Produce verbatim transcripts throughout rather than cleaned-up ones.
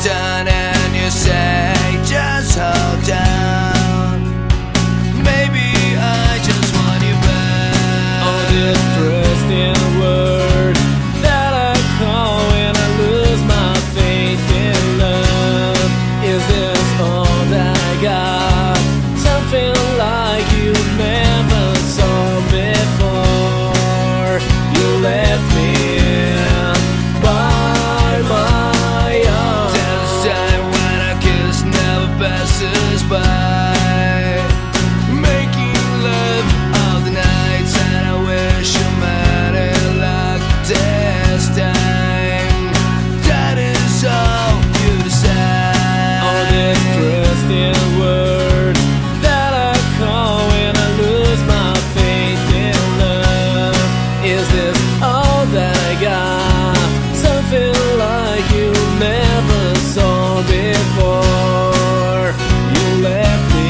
done and you say just hold on. Maybe I just want you back. All this trust in words that I call when I lose my faith in love. Is this all that I got? Something like you never saw before. You left me by my own. There's a time when a kiss never passes by, making love all the nights, and I wish you met it like this time. That is all you decide. All this trust in words that I call when I lose my faith in love. Is this all that I got? Something like you never saw before. You left me.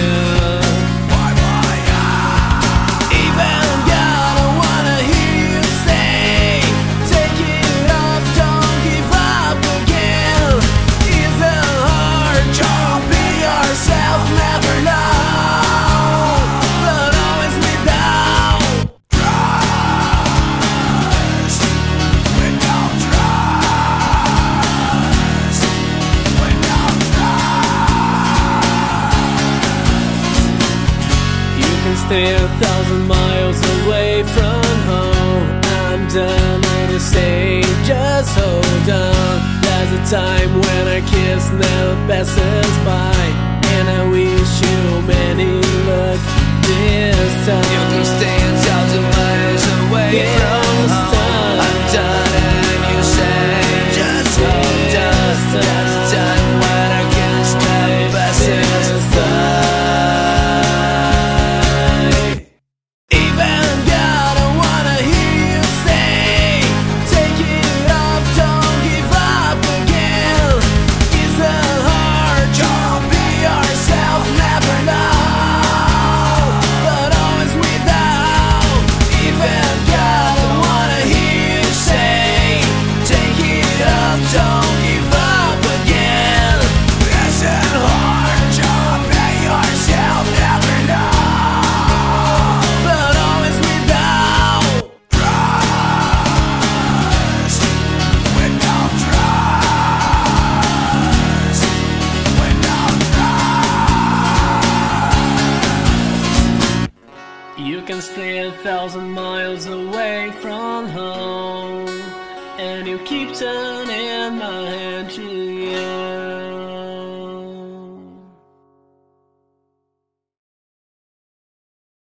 Even God, I wanna hear you say, take it off, don't give up again. It's a hard job, be yourself, never know, but always without trust. Without trust. Without trust. You can stay a thousand miles away from home. I'm done and you say just hold on. There's a time when our kiss never passes by, and I wish you many luck this time. You can stay a thousand miles away This from home. time. I'm done and you say just hold on. There's a time when I can't stop passes by. Even God, I wanna hear you say, take it off, don't give up again. It's a hard job, be yourself, never know, but always without. Even God, I wanna hear you say, take it off, don't give up again. It's a hard job, be yourself, never know, but always without trust. Without trust. Without trust. You can stay a thousand miles away from home, and you keep turning my head to you.